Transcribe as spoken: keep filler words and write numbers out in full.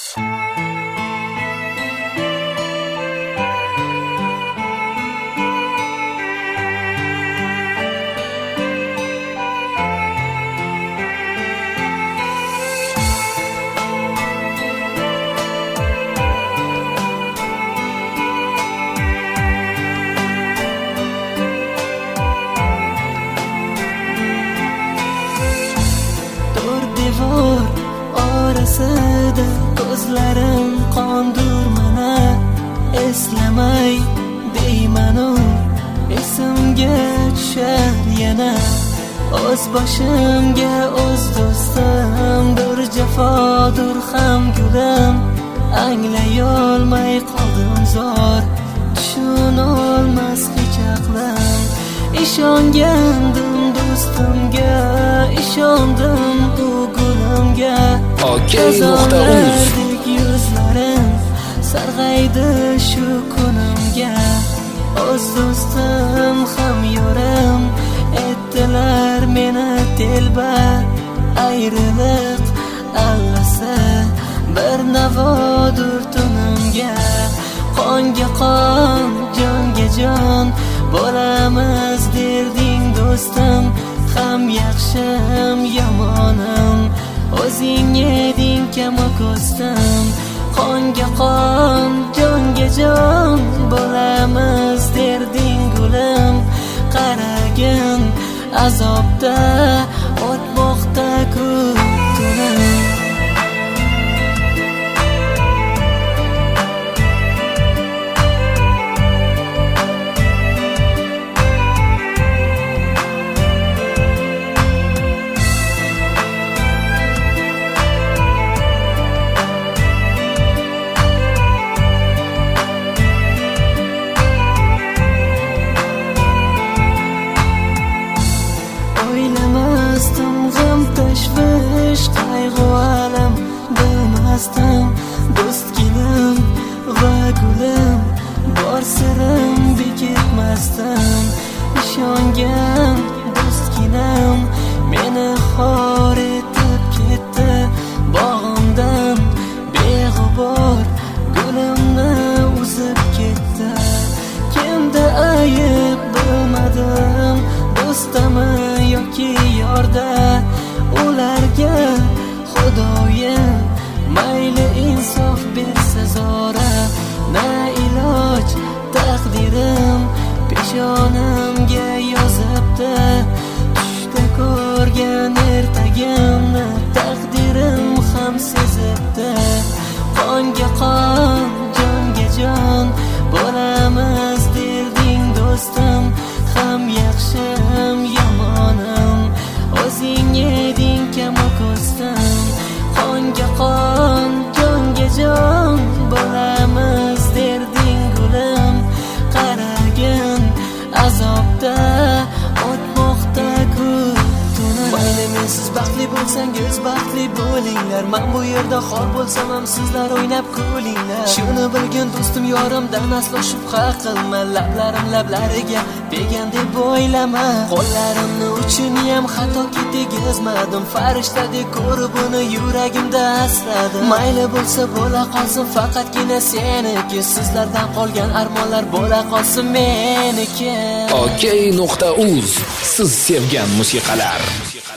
orasida ko'zlarim qondur mana, eslamay deymanu esimga tushar yana. O'z boshimga o'z do'stim, dur jafodur ham gulim, anglayolmay qoldim zor, tushunolmas hech aqlim. Ishongandim do'stimga, ishondim bu gulimga. Ko'zlardek yuzlarim sarg'aydi shu kunimga. O'z do'stim ham yorim etdilar meni telba. Ayriliq allasi bir navodur tunimga. Qonga qon, jonga jon bo'lamiz derding do'stim, ham yaxshim yomonim o'zing eding kamo ko'stim. Qonga qon, jonga jon bo'lamiz derding gulim, qaragin azobda o'tmoqda ko'p tunim. O'ylamasdim g'am tashvish, qayg'u alam bilmasdim. Do'stginim va gulim bor sirim bekitmasdim. Ishongan do'stginam meni xor etib ketdi. Bog'imdan beg'ubor gulimni uzib ketdi. Kimda ayib bilmadim, do'stami yoki yorda. Ularga Xudoyim mayli insof bersa zora. Na iloj taqdirim peshonamga yozibdi. Tushda ko'rgan ertagimni taqdirim ham sezibdi. Qonga qon, jonga jon bo'lamiz derding do'stim, ham yaxshim yomonim o'zing eding kamo ko'stim. Qonga qon, jonga jon bo'lamiz derding gulim, qaragin azobda o'tmoqda ko'p tunim. Mayli mensiz baxtli bo'lsangiz baxtli bo'linglar, men bu yerda xor bo'lsam ham sizlar o'ynab kulinglar. Shuni bilgin do'stim yorimdan aslo shubha qilma. Lablarim lablariga degan deb o'ylama. Qo'llarimni uchini ham xatoga tegizmadim. Farishtadek ko'rib uni yuragimda asradim. Mayli bo'lsa bo'la qolsin faqatgina seniki, sizlardan qolgan armonlar bo'la qolsin meniki. okey nuqta uz siz sevgan musiqalar.